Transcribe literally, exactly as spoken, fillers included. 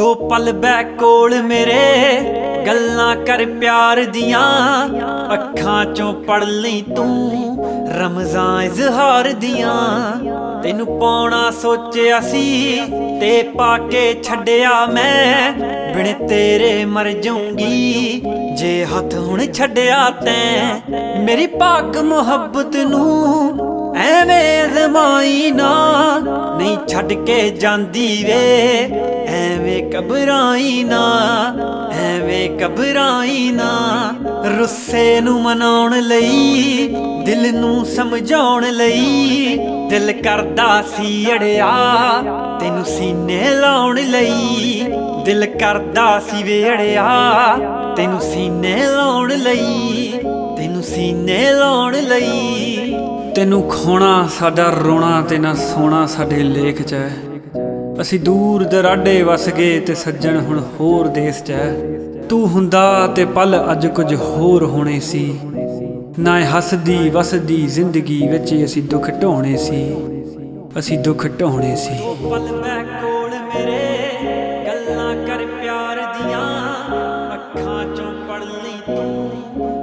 दो पल बै कोल मेरे गल्लां कर प्यार दियां अखां चों पढ़ लई तू रमज़ां इज़हार दियां तेनू पाउणा सोचिया सी ते पाके छड्डिया मैं बिन तेरे मर जाऊंगी जे हथ हुण छड्डिया तैं मेरी पाक मुहब्बत नू ਐਵੇਂ ਅਜ਼ਮਾਈ ਨਾ नहीं छड्ड के जांदी वे ਐਵੇਂ घबराई ना ਐਵੇਂ घबराई ना रुस्से नू मनाउण लई दिल नू समझाउण लई दिल करदा सी अड़िया तैनू सीने लाउण लई दिल करदा सी वे अड़िया तैनू सीने लाउण लई तैनू सीने लाउण लई ਤੈਨੂੰ ਖੋਣਾ ਸਾਡਾ ਰੋਣਾ ਤੇ ਨਾ ਸੋਣਾ ਸਾਡੇ ਲੇਖ 'ਚ ਹੈ ਅਸੀਂ ਦੂਰ ਦਰਾਡੇ ਵਸ ਗਏ ਤੇ ਸੱਜਣ ਹੁਣ ਹੋਰ ਦੇਸ 'ਚ ਹੈ ਤੂੰ ਹੁੰਦਾ ਤੇ ਪਲ ਅੱਜ ਕੁਝ ਹੋਰ ਹੋਣੇ ਸੀ ਨਾ ਹੱਸਦੀ ਵਸਦੀ ਜ਼ਿੰਦਗੀ ਵਿੱਚ ਅਸੀਂ ਦੁੱਖ ਢੋਣੇ ਸੀ ਅਸੀਂ ਦੁੱਖ ਢੋਣੇ ਸੀ ਪਲ ਮੈਂ ਕੋਲ ਮੇਰੇ ਗੱਲਾਂ ਕਰ ਪਿਆਰ ਦੀਆਂ ਅੱਖਾਂ 'ਚੋਂ ਪੜ ਲਈ ਤੂੰ